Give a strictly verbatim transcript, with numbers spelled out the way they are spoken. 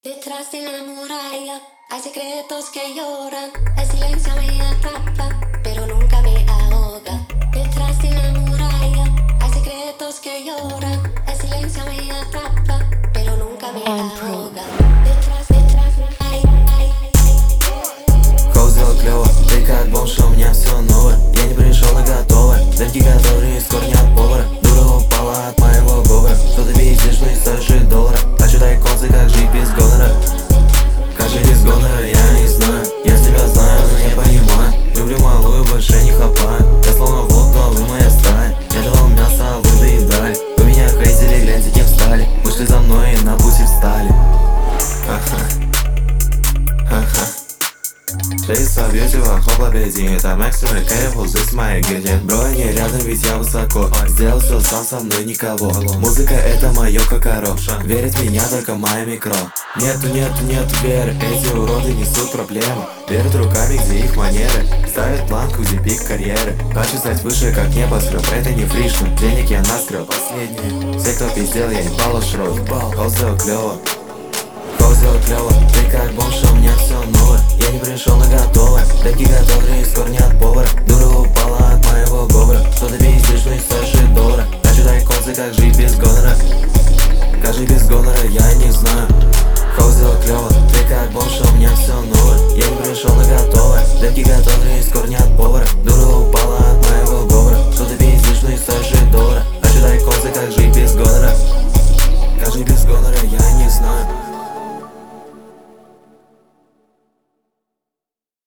Detrás de la muralla hay secretos que lloran. El silencio me atrapa, pero nunca me ahoga. Detrás de la muralla hay secretos que lloran. El silencio me atrapa, pero nunca me ahoga. Detrás, detrás, ay, ay, ay. Хоу сделал клёво, ты как бомж, у меня все новое. Я не пришел на готовое, дымки готовы из корня от повара. Дура упала от моего говора, что ты видишь, не стоишь и доллара. Хочу тайконцы, как жить без гонора. Как жить без гонора, я не знаю. Я тебя знаю, но не понимаю. Люблю малую, больше не хапаю. Я словно волк, но вы моя стая. Я давал мясо, а вы доедали. Вы меня хейтили, гляньте, кем стали. Вышли за мной и на пути встали. Ха-ха, ха-ха. Шесть абьюзива, хопла бензин. Это максимум кайф, здесь мои гаджет. Бро, не рядом, ведь я высоко. Сделал все сам, со мной никого. Музыка это мое кокоро. Верит в меня только моя микро. Нету, нету, нету веры. Эти уроды несут проблемы. Верят руками, где их манеры. Ставят планку, где пик карьеры. Хочу стать выше, как небоскреб. Это не фришно, денег я наскреб. Последние. Все, кто пиздел, я ебал шрот. Хоу сделал клёво. Хоу сделал клёво. Ты как бомж, у меня все новое. Я не пришел на готовое. Дымки готовы из корня от повара. Дура упала от моего говора. Что ты пиздишь, не стоишь и доллара. Хочу тайконцы, как жить без гонора. Как жить без гонора, я не знаю. Хоу сделал клёво. Ты как бомж, у меня все новое. Я не пришел на готовое. Дымки готовы из корня от повара. Дура